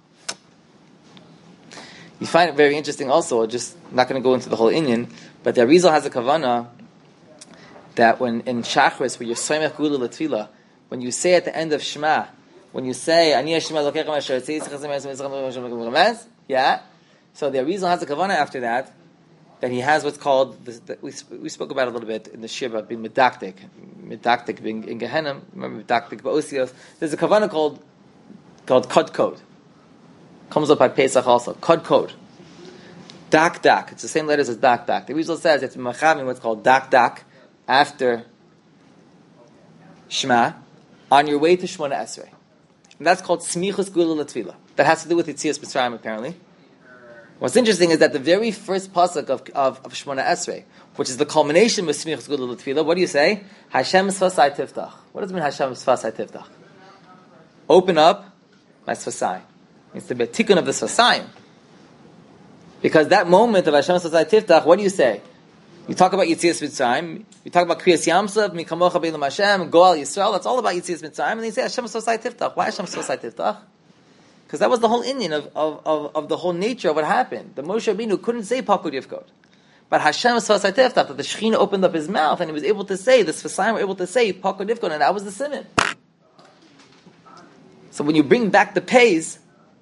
You find it very interesting also, just not going to go into the whole inyan, but the Arizal has a kavanah that when in Shachris, where you're Soymech Gula L'Tfila, when you say at the end of Shema, when you say, Ani Hashem Elokecha Asher Tzei, yeah, so the Arizal has a kavanah after that he has what's called, we spoke about it a little bit in the Shiva, being medaktik being in Gehenna, remember medaktik ba'osios. There's a kavanah called Kod Code. Comes up at Pesach also. Kod Code. Dak. It's the same letters as dak. The Rizal says it's machavim what's called dak after Shema on your way to Shmona Esrei. And that's called Smichus Gula L'Tfila. That has to do with Yitzias Mitzrayim apparently. What's interesting is that the very first pasuk of Shmona Esrei, which is the culmination of Smichus Gula L'Tfila, what do you say? Hashem Sfasai Tiftach. What does it mean Hashem Sfasai Tiftach? Open up my Sfasai. It's the tikkun of the Sfasayim. Because that moment of Hashem Sfasai Tiftach, what do you say? You talk about Yitzias Mitzrayim, you talk about Kriyas Yamsov, Mikamocha Beilam Hashem, Goal Yisrael, that's all about Yitzias Mitzrayim, and they say Hashem Sfasai Tiftach. Why Hashem Sfasai Tiftach? Because that was the whole inyan of the whole nature of what happened. The Moshe Rabbeinu couldn't say Pakud Yifkod. But Hashem Sfasai Tiftach, that the Shekhinah opened up his mouth and he was able to say, the Sfasayim were able to say Pakud Yifkod, and that was the simon. So when you bring back the pays,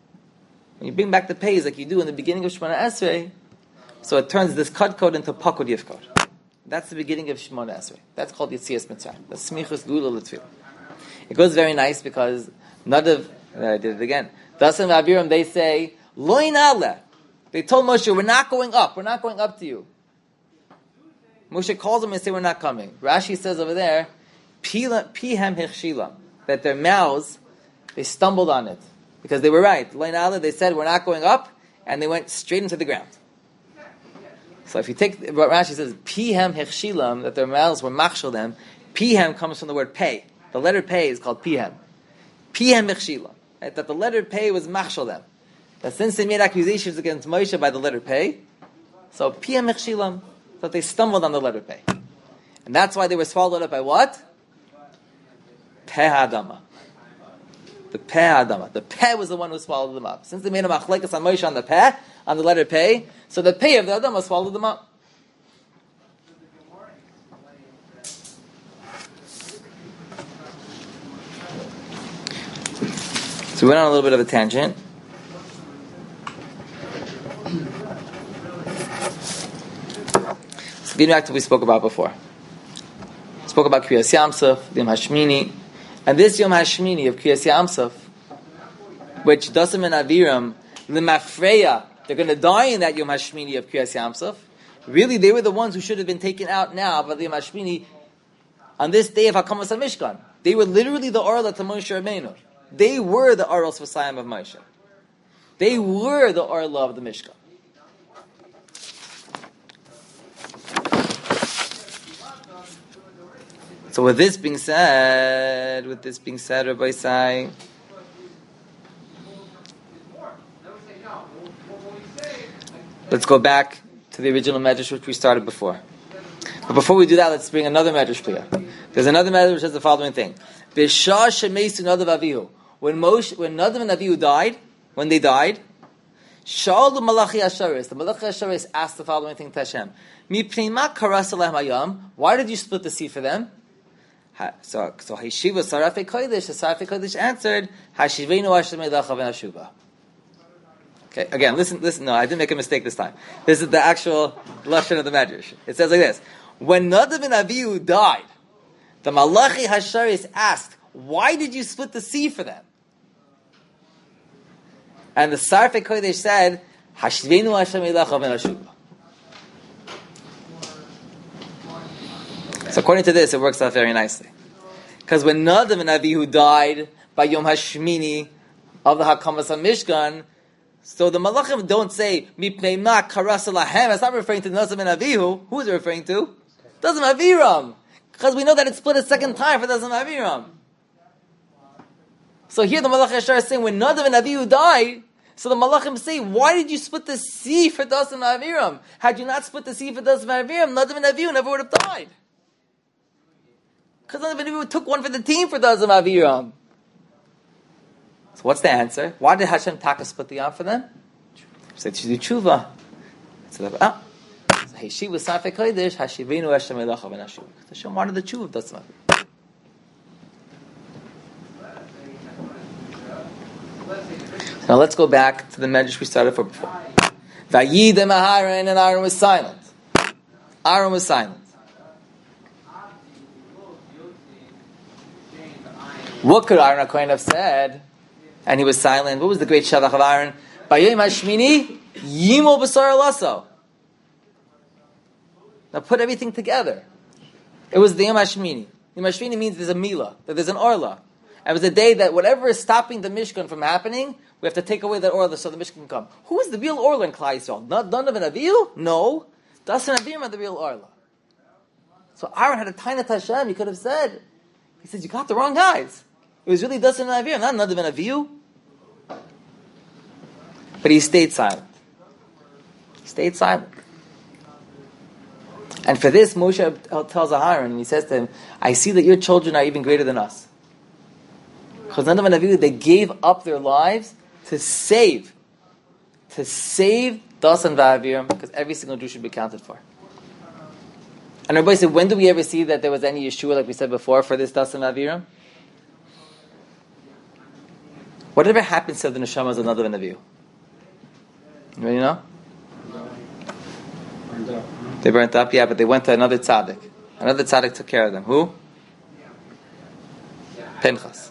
like you do in the beginning of Shemona Esrei, so it turns this Kod Code into Pakud Yifkod. That's the beginning of Shemona Esrei. That's called Yitzias Mitzrayim. That's Smichus Gula L'Tfila. It goes very nice because I did it again. Das and Aviram, they say, Loin Ale. They told Moshe, we're not going up to you. Moshe calls them and say, we're not coming. Rashi says over there, Pihem Hichshilam, that their mouths, they stumbled on it. Because they were right. Loin Ale, they said, we're not going up, and they went straight into the ground. So if you take what Rashi says, Pihem Hichshilam, that their mouths were machshel them, Pihem comes from the word pay. The letter pay is called Pihem. Pihem Hichshilam. Right? That the letter pay was machshel them. That since they made accusations against Moshe by the letter pay, so Pihem Hichshilam, that they stumbled on the letter pay. And that's why they were swallowed up by what? Peh Adama. The Peh Adama. The Peh was the one who swallowed them up. Since they made a machlekes on Moshe on the Peh, on the letter Peh, so the Peh of the Adama swallowed them up. So we went on a little bit of a tangent. So getting back to what we spoke about before. We spoke about Kriyas Yamsov, Yom Hashmini, and this Yom Hashmini of Kriyas Yamsov, which Dasim and Aviram, Limafreya, they're going to die in that Yom Hashmini of Kriyas Yamsov. Really, they were the ones who should have been taken out now by the Yom Hashmini on this day of Hakamas HaMishkan. They were literally the Orla to Moshe Rabbeinu. They were the Aros Vasayim of Moshe. They were the Orla of the Mishkan. So with this being said, Rabbi Isai, let's go back to the original medrash which we started before. But before we do that, let's bring another medrash clear. There's another medrash which says the following thing: B'shah shemeisu Nadav Avihu. When Nadav and Avihu died, when they died, Shaul Malachi Asharis. The Malachi Asharis asked the following thing to Hashem: Mipnei ma karas alehem hayam? Why did you split the sea for them? So Hashiva Sarafei Kodesh. The Sarafei Kodesh answered, Hashivenu Hashem Eilacha v'Nashuva. Okay, again, listen. No, I didn't make a mistake this time. This is the actual lashon of the Medrash. It says like this: When Nadav and Avihu died, the Malachi Hasharis asked, "Why did you split the sea for them?" And the Sarfei Kodesh said, "Hashivenu Hashem Eilacha v'Nashuva." So according to this, it works out very nicely. Because when Nadav and Avihu died by Yom HaShmini of the Hakamas HaMishkan, so the Malachim don't say, Mipnei ma karas lahem. It's not referring to Nadav and Avihu. Who is it referring to? Dazim Aviram. Because we know that it split a second time for Dazim Aviram. So here the Malach Yashar is saying, when Nadav and Avihu died, so the Malachim say, why did you split the sea for Dazim Aviram? Had you not split the sea for Dazim Aviram, Nadav and Avihu never would have died. Because Nadav and Avihu took one for the team for Dazim Aviram. So what's the answer? Why did Hashem Taka split the arm for them? He said to do tshuva. So hey, she was Sarfei Kodesh, Hashivenu Hashem Eilacha v'Nashuva. Hashem wanted the tshuva of Dazim Aviram. Now let's go back to the Medrash we started for before. Vayidem Aharon, and Aaron was silent. Aaron was silent. What could Aaron HaKohen have said? And he was silent. What was the great Shavach of Aaron? Bayom HaShmini, Yimol B'sar Lasso. Now put everything together. It was the Yom HaShmini. Yom HaShmini means there's a Milah, that there's an Orla. It was the day that whatever is stopping the Mishkan from happening, we have to take away that Orla so the Mishkan can come. Who is the real Orla in Klal Yisrael? Not Nadav and Avihu? No. Dasan and Aviram are the real Orla. So Aaron had a tiny Hashem. He could have said, he said, you got the wrong guys. It was really Dasan and Aviram, not Nadav and Avihu. But he stayed silent. He stayed silent. And for this, Moshe tells Aaron, and he says to him, I see that your children are even greater than us. Because Nadav and Avihu, they gave up their lives to save Dasan v'Aviram, because every single Jew should be counted for. And everybody said, when do we ever see that there was any Yeshua, like we said before, for this Dasan v'Aviram? Whatever happens to the neshamas of Nadav and Avihu? You know? They burnt up, yeah, but they went to another tzaddik. Another tzaddik took care of them. Who? Pinchas.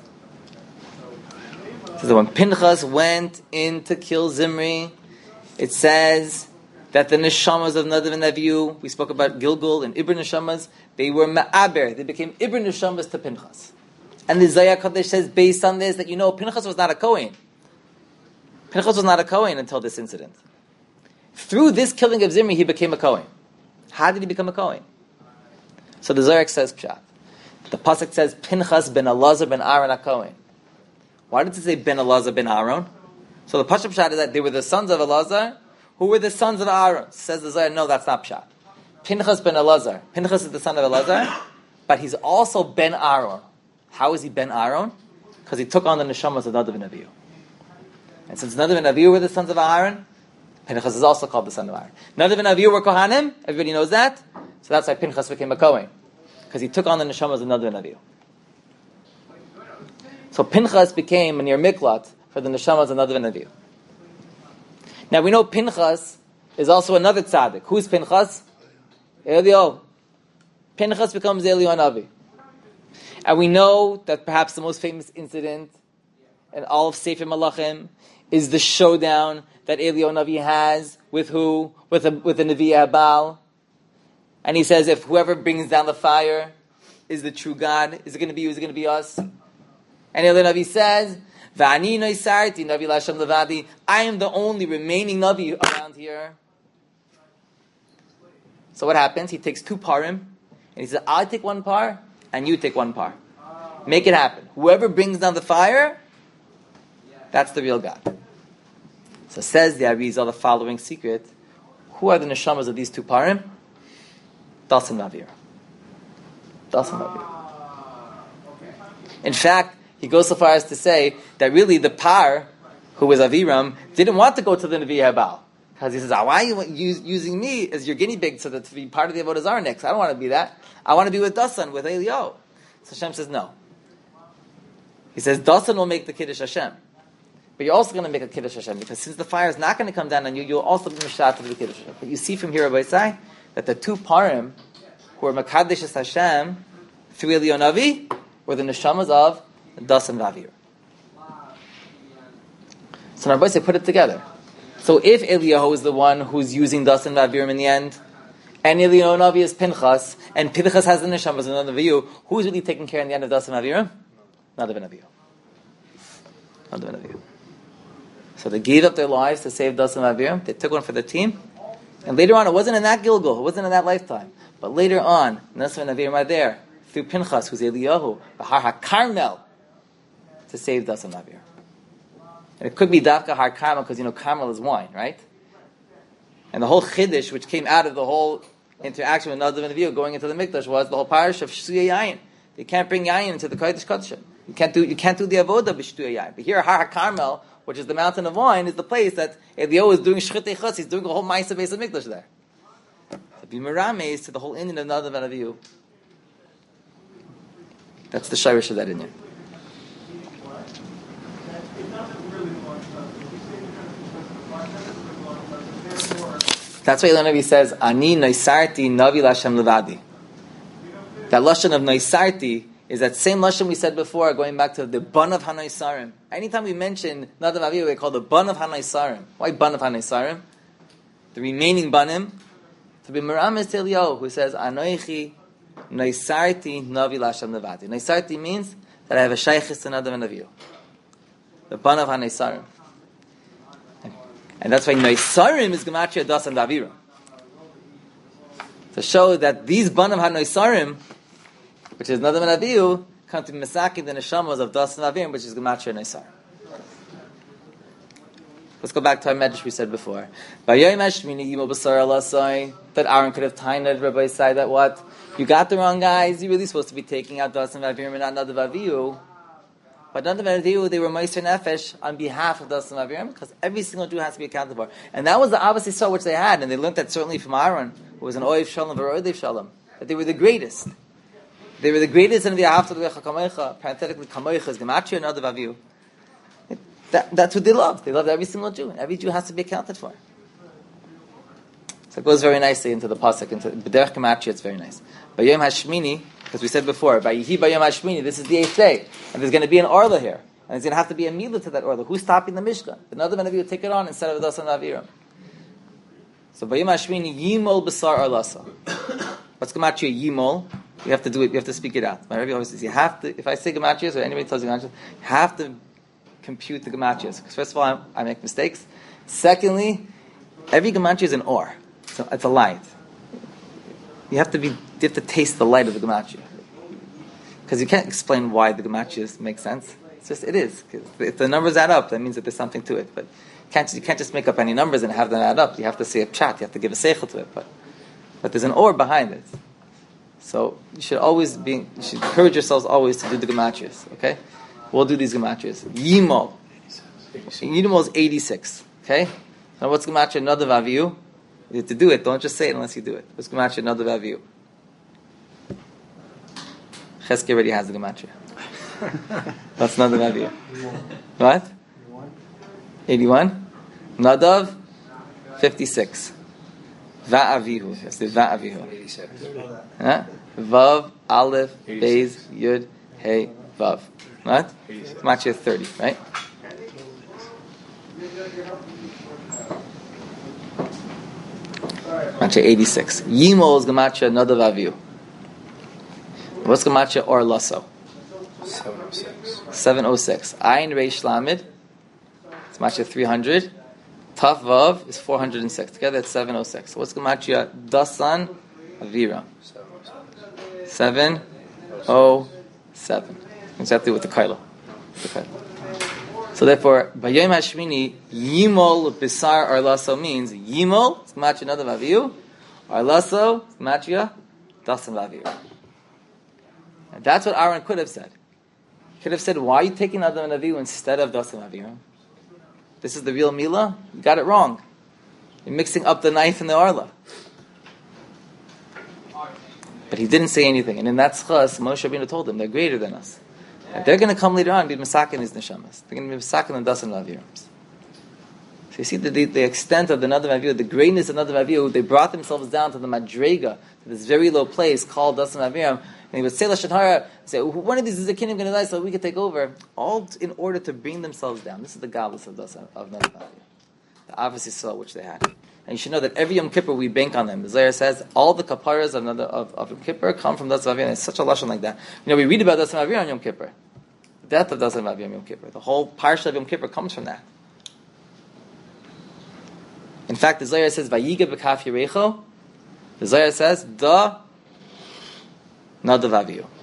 So when Pinchas went in to kill Zimri, it says that the neshamas of Nadav and Avihu, we spoke about Gilgul and Ibr neshamas, they were ma'aber, they became Ibr neshamas to Pinchas. And the Zohar Kodesh says, based on this, that Pinchas was not a Kohen. Pinchas was not a Kohen until this incident. Through this killing of Zimri, he became a Kohen. How did he become a Kohen? So the Zohar says, Pshat. The Pasuk says, Pinchas ben Elazar ben Aaron a Kohen. Why did it say ben Elazar ben Aaron? So the Pasuk Pshat is that they were the sons of Elazar, who were the sons of Aaron. Says the Zohar, no, that's not Pshat. Pinchas ben Elazar. Pinchas is the son of Elazar, but he's also ben Aaron. How is he ben Aaron? Because he took on the neshamas of Nadav and Avihu. And since Nadav and Avihu were the sons of Aaron, Pinchas is also called the son of Aaron. Nadav and Avihu were Kohanim. Everybody knows that. So that's why Pinchas became a Kohen. Because he took on the neshamas of Nadav and Avihu. So Pinchas became a near Miklat for the neshamas of Nadav and Avihu. Now we know Pinchas is also another tzaddik. Who's Pinchas? Elio. Pinchas becomes Elio Navi. And we know that perhaps the most famous incident in all of Sefer Malachim is the showdown that Elio Navi has with who? With the Navi Abal. And he says, if whoever brings down the fire is the true God, is it going to be you? Is it going to be us? And Elio Navi says, V'ani noisarti Navi Lashem Levadi. I am the only remaining Navi around here. So what happens? He takes 2 parim, and he says, I'll take 1 par, and you take 1 par. Make it happen. Whoever brings down the fire, that's the real God. So says the Arizal the following secret. Who are the neshamas of these 2 parim? Dasan Navir. Dasan Navir. In fact, he goes so far as to say that really the par who was Aviram, didn't want to go to the Nevi Habal. Because he says, why are you using me as your guinea pig to be part of the Avodah Zarah next? I don't want to be that. I want to be with Dasan, with Eliyahu. So Hashem says, no. He says, Dasan will make the Kiddush Hashem. But you're also going to make a Kiddush Hashem, because since the fire is not going to come down on you, you'll also be Mishat to the Kiddush Hashem. But you see from here, Rabbi Isai, that the two Parim who are Makadesh Hashem through Eliyahu Navi were the Neshamas of Dasan Vavir. So Rabbi Isai put it together. So if Eliyahu is the one who's using Dasan Vavirim in the end, and Eliyahu Navi is Pinchas, and Pinchas has the Neshamas and the Naviyu, who's really taking care in the end of Dasan Vavirim? Nadav and Avihu. Nadav and Avihu. So they gave up their lives to save Dasan Vavirim. They took one for the team. And later on, it wasn't in that Gilgal, it wasn't in that lifetime. But later on, Dasan and Avirim are there, through Pinchas, who's Eliyahu, the Har HaKarmel, to save Dasan Vavirim. And it could be Dafka Har Carmel, because Carmel is wine, right? And the whole Chiddush, which came out of the whole interaction with Nadav and Avihu going into the Mikdash, was the whole parish of Shtuya Yayin. You can't bring Yayin into the Kodesh Kodeshim. You can't do the Avodah b'Shtuya Yayin. But here, Har HaKarmel, which is the mountain of wine, is the place that Eliyahu is doing Shchitei Chutz. He's doing the whole Ma'aseh Beis Mikdash there. So be Merames to the whole Indian of Nadav and Avihu. That's the Shirish of that Indian. That's why Eliyahu Navi says, Ani Noisarti Navi Lashem Levadi. That Lashon of Noisarti is that same Lashon we said before, going back to the Ban of Hanoisarim. Anytime we mention Nadav Avihu, we call the Ban of Hanoisarim. Why Ban of Hanoisarim? The remaining Banim. To be Merames to Eliyahu, who says, Anoichi Noisarti Navi Lashem Levadi. Noisarti means that I have a Shaykhis to Nadav and Avihu. The Ban of Hanoisarim. And that's why Noisarim is Gematria Dasan Vavirim. To show that these Banim HaNoisarim, which is Nadav and Avihu, come to be Mesakin the Neshamas of Dasan Vavirim, which is Gematria Noisarim. Let's go back to our medrash we said before. That Aaron could have timed Rabbi Isai that what? You got the wrong guys, you're really supposed to be taking out Dasan Vavirim and not Nadav Avihu. But none of them they were Meiser Nefesh on behalf of Dasan Vavirim, because every single Jew has to be accounted for. And that was the Abbas Yisrael which they had, and they learned that certainly from Aaron, who was an Oiv Shalom V'Oiv Shalom, that they were the greatest. They were the greatest in the Ahavta L'Vecha Kamoicha, parenthetically Kamoicha is Gematria and Nadav Avihu. That's what they loved. They loved every single Jew, and every Jew has to be accounted for. So it goes very nicely into the pasuk, into B'derech Gematria. It's very nice. By Yom Hashmini, as we said before, by Yehi Bayom Hashmini, this is the 8th day, and there's going to be an orla here, and there's going to have to be a milah to that orla. Who's stopping the Mishkan? Another man of you will take it on instead of Dasan Aviram. So Bayom Hashmini Yimol B'sar Arlasa. What's Gematria Yimol? You have to do it. You have to speak it out. My Rebbe always says you have to. If I say Gematrias or anybody tells you Gematrias, you have to compute the Gematrias. Because first of all, I make mistakes. Secondly, every Gematria is an or. So it's a light. You have to taste the light of the Gematria. Because you can't explain why the Gematrias make sense. It's just, it is. If the numbers add up, that means that there's something to it. But you can't just make up any numbers and have them add up. You have to say a chat. You have to give a seichel to it. But there's an or behind it. So you should encourage yourselves always to do the Gematrias. Okay? We'll do these Gematrias. Yimol. Yimol is 86. Okay? Now what's Gematria Nadav Avihu? You have to do it. Don't just say it unless you do it. What's Gematria Nadav Avihu? Chesky already has the Gematria. That's Nadav Avihu. What? 81? Nadav? 56. Va'avihu. That's the Va'avihu. Vav, Aleph, Beis, Yud, Hey, Vav. What? Gematria 30, right? Gematria 86. Yimol is Gematria Nadav Avihu. What's Gematria or Lasso? 706. 706. Ayin Reish Lamed. It's Gematria 300. Taf Vav is 406. Together it's 706. What's Gematria Dasan Avira? 707. Exactly with the Kaila. So therefore, Bayom Hashmini, Yimol Bisar Arlaso means Yimol, it's Gematria Nadav Avihu. Arlaso, Gematria Dasan Avihu. And that's what Aaron could have said. He could have said, why are you taking Nadav and Avihu instead of Dasan Avihu? This is the real Mila. You got it wrong. You're mixing up the knife and the arla. But he didn't say anything. And in that schus, Moshe Rabbeinu told them, they're greater than us. And they're going to come later on and be masakin his neshamas. They're going to be masakin and dasan lavirams. So you see the extent of the Nadav Avihu, the greatness of Nadav Avihu. They brought themselves down to the Madrega, to this very low place called dasan laviram. And he would say Lashon Hara, say, one of these is a kingdom going to die so we could take over. All in order to bring themselves down. This is the godless of Nadav Avihu. The Avos Yisrael which they had. And you should know that every Yom Kippur we bank on them. The Zohar says all the kaparas of Yom Kippur come from Dasan Aviram. It's such a lashon like that. We read about Dasan Aviram on Yom Kippur. The death of Dasan Aviram on Yom Kippur. The whole parsha of Yom Kippur comes from that. In fact, the Zohar says Vayiga b'kaf Yerecho. The Zohar says Da Nadav Avihu.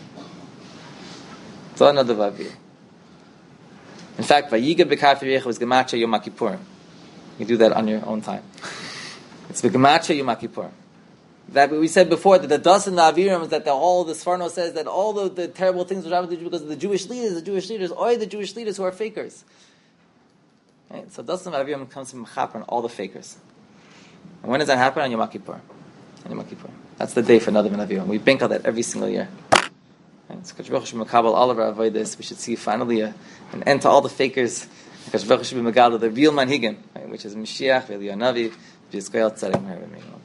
Da Nadav Avihu. In fact, Vayiga b'kaf Yerecho is Gemacha Yom Kippurim. You do that on your own time. It's the Gemacha Yom Kippur. That we said before that the Das and the Aviram is that the Sforno says that all the terrible things which happened to because of the Jewish leaders, or the Jewish leaders who are fakers. Right? So Das and Aviram comes from Mechaper and all the fakers. And when does that happen? On Yom Kippur. On Yom Kippur. That's the day for Nadav and Aviram. We bank on that every single year. Right? So Kadosh Baruch Hu Mekabel all of our avodas. We should see finally an end to all the fakers. Kadosh Baruch Hu should be Megala, the real manhigim, right? Which is Mashiach, Eli Navi, V'Yizkoyel Tzaddik Meher V'Meir.